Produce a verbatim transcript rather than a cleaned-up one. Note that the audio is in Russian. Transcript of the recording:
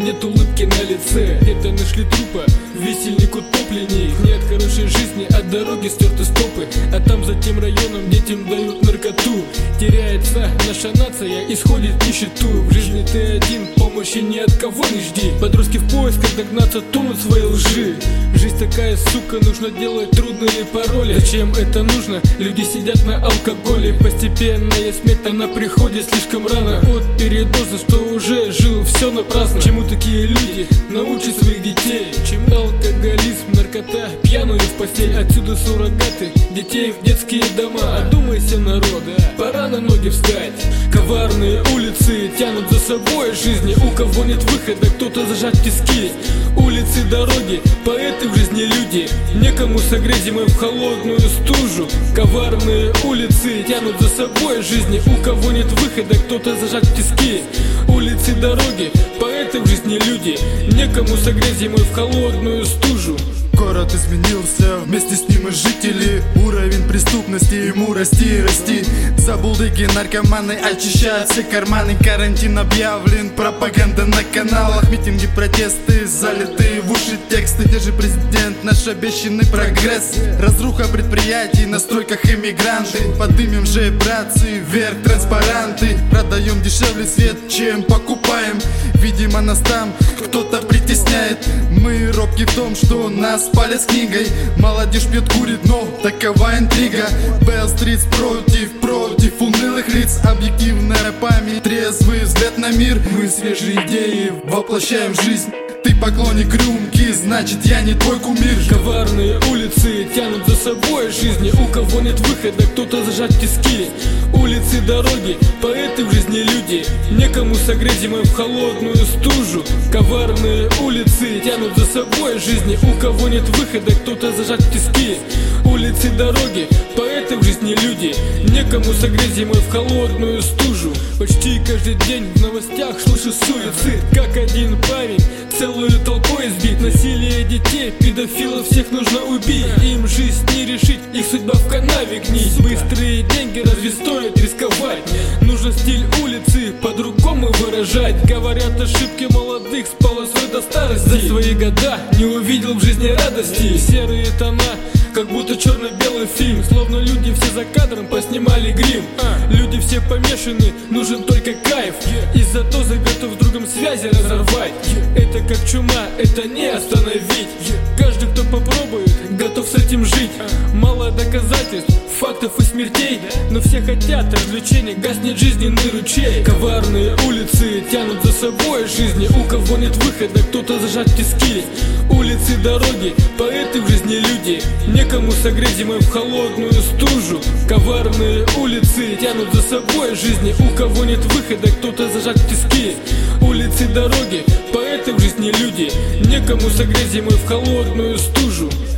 нет улыбки на лице. Где-то нашли трупа, весельник утопленник. Нет хорошей жизни, от дороги стерты стопы. А там за тем районом детям дают наркоту. Теряется наша нация, исходит в нищету. В жизни ты один, помощи ни от кого не жди. Подростки в поисках догнаться, тонут в своей лжи. Жизнь такая, сука, нужно делать трудные пароли. Зачем это нужно? Люди сидят на алкоголе. Постепенная смерть, она приходит слишком рано. От передоза, что уже жил, все напрасно. Чему такие люди научат своих детей? Чем алкоголизм, наркота, пьяную в постель. Отсюда суррогаты, детей в детские дома. Одумайся, народ, пора на ноги встать. Коварные улицы тянут за собой жизни. У кого нет выхода, кто-то зажат в тиски. Улицы, дороги, поэты в жизни люди. Некому согреть зимой в холодную стужу. Коварные улицы тянут за собой жизни. У кого нет выхода, кто-то зажат в тиски. Улицы, дороги, поэты в жизни люди. Некому согреть зимой в холодную стужу. Город изменился, вместе с ним и жители. Уровень преступности ему расти и расти. Забулдыги, наркоманы очищают все карманы. Карантин объявлен, пропаганда на каналах. Митинги, протесты, залитые в уши тексты. Где же президент, наш обещанный прогресс? Разруха предприятий, на стройках иммигранты. Подымем же, братцы, вверх транспаранты. Продаем дешевле свет, чем покупаем. Видимо, нас там кто-то притесняет. Мы робки в том, что нас спали с книгой. Молодежь пьет, курит, но такова интрига. Белл-стрит против, против унылых лиц. Объективная память, трезвый взгляд на мир. Мы свежие идеи воплощаем в жизнь. Ты поклонник рюмки, значит я не твой кумир. Коварные улицы тянут за собой жизни. У кого нет выхода, кто-то зажат в тиски. Улицы, дороги, поэты в жизни люди. Некому согреть зимой в холодную стужу. Коварные улицы тянут за собой жизни. У кого нет выхода, кто-то зажат в тиски. Улицы, дороги, поэты в жизни люди. Некому согреть зимой в холодную стужу. Почти каждый день в новостях слышу суицид. Как один парень целую толпой избит. Насилие детей, педофилов всех нужно убить. Им жизнь не решить, их судьба в канаве гнить. Быстрые деньги, разве стоит рисковать? Нужно стиль улицы по-другому выражать. Говорят, ошибки молодых с полосой до старости. За свои года не увидел в жизни радости. Серые тона, как будто черно-белый фильм. Словно люди все за кадром поснимали грим. Люди все помешаны, нужен только кайф. Из-за дозы готов другом связи разорвать. Это как чума, это не остановить. Каждый, кто попробует, готов с этим жить. Мало доказательств, фактов и смертей, но все хотят развлечений, гаснет жизненный ручей. Коварные улицы тянут за собой жизни. У кого нет выхода, кто-то зажат в тиски. Улицы, дороги, поэты в жизни люди. Некому согреть зимой в холодную стужу. Коварные улицы тянут за собой жизни. У кого нет выхода, кто-то зажат в тиски. Улицы, дороги, поэты в жизни люди. Некому согреть зимой в холодную стужу.